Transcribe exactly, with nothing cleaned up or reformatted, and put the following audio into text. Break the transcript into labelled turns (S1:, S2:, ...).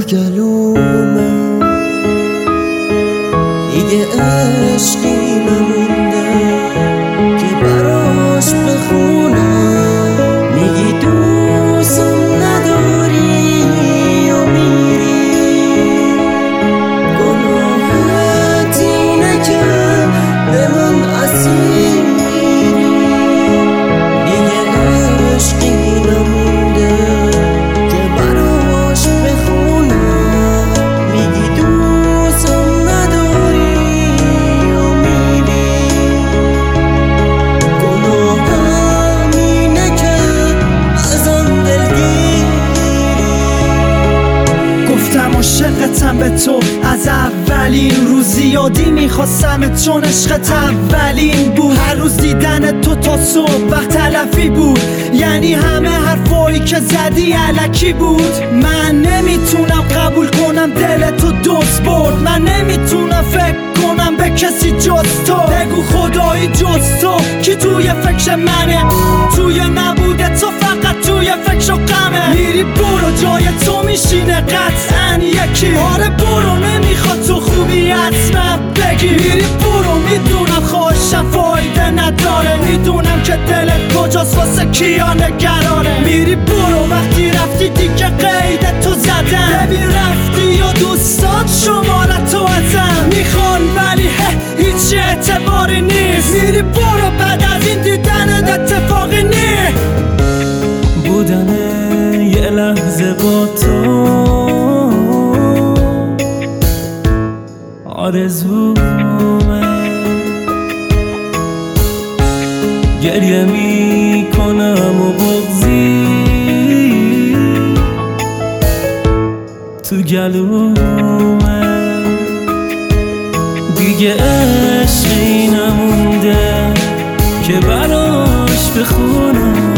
S1: گلومه دیگه عشقی نمونده که براش بخونم. میگی دوستم نداری یا میری، گناهت اینه که به من اسیر میری. دیگه عشقی نمونده که براش بخونم. میگی دوستم نداری یا میری، گناهم اینه که ازم دلگیری.
S2: گفتم عاشقتم به تو از اولین روز، یادی میخواستم چون عشقت اولین بود. هر روز دیدن تو تا صبح وقت تلفی بود، یعنی همه حرفایی که زدی الکی بود. من نمیتونم قبول کنم دل تو دوست برد، من نمیتونم فکر کنم به کسی جز تو. بگو خدایی جز تو کی توی فکر منه، توی نبوده تو فقط توی فکر و غمه. میری برو جای تو میشینه قطعا یکی، آره برو نمیخواد تو خوبی حتما بگی. میری برو میدونم خوشم فایده نداره، میدونم که دلت کجاست واسه کیا نگرانه. میری برو وقتی رفتی دیگه قید تو زدم، ببین رفتی و دوستات شمارتو ازم میخوان ولی هیچ اعتباری نیست. میری برو بعد از این دیدن اتفاقی نیست.
S3: بودن یه لحظه با تو آرزومه، گریه میکنم و بغضی تو گلومه. دیگه عشقی نمونده که براش بخونم.